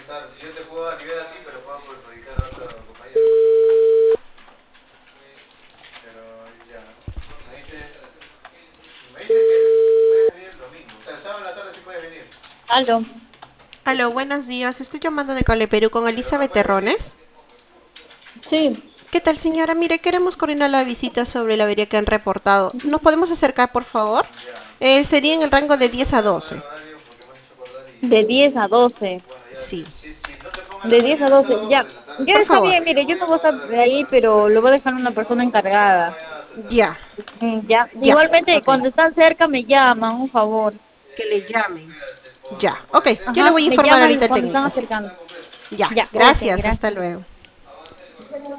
Aló. Aló, buenos días. Estoy llamando de Cale Perú con Elizabeth Terrones. Sí, ¿Qué tal, señora? Mire, queremos coordinar la visita sobre la avería que han reportado. ¿Nos podemos acercar, por favor? Sería en el rango de 10 a 12. de 10 a 12. Sí. De 10 a 12, ya. Ya Por está favor. bien, mire, yo no voy a estar de ahí, pero lo voy a dejar a una persona encargada. Ya, Ya. ya. Igualmente, Ok. cuando están cerca me llaman, un favor. Que le llamen. Ya, ok. Yo le Ajá, voy a me informar llaman ahorita al cuando están técnico. acercando. Ya, Ya, ok, gracias. Hasta gracias. luego.